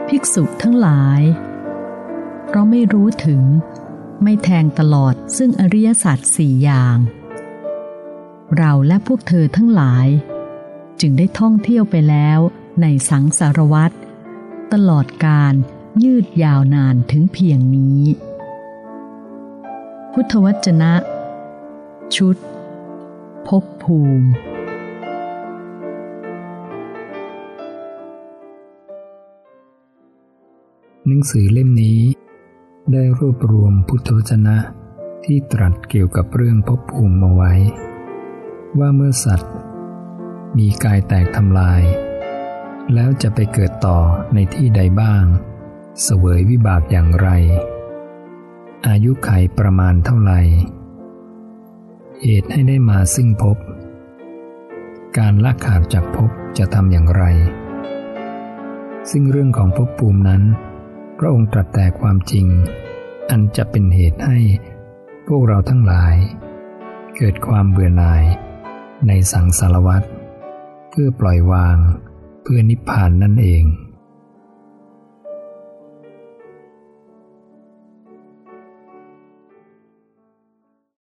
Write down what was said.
ภิกษุทั้งหลายเพราะไม่รู้ถึงไม่แทงตลอดซึ่งอริยสัจสี่อย่างเราและพวกเธอทั้งหลายจึงได้ท่องเที่ยวไปแล้วในสังสารวัฏตลอดการยืดยาวนานถึงเพียงนี้พุทธวจนะชุดภพภูมิหนังสือเล่มนี้ได้รวบรวมพุทธวจนะที่ตรัสเกี่ยวกับเรื่องภพภูมิมาไว้ว่าเมื่อสัตว์มีกายแตกทำลายแล้วจะไปเกิดต่อในที่ใดบ้างเสวยวิบากอย่างไรอายุขัยประมาณเท่าไหร่เหตุให้ได้มาซึ่งภพการละขาดจากภพจะทำอย่างไรซึ่งเรื่องของภพภูมินั้นพระองค์ตรัสแต่ความจริงอันจะเป็นเหตุให้พวกเราทั้งหลายเกิดความเบื่อหน่ายในสังสารวัฏเพื่อปล่อยวางเพื่อนิพพานนั่นเอง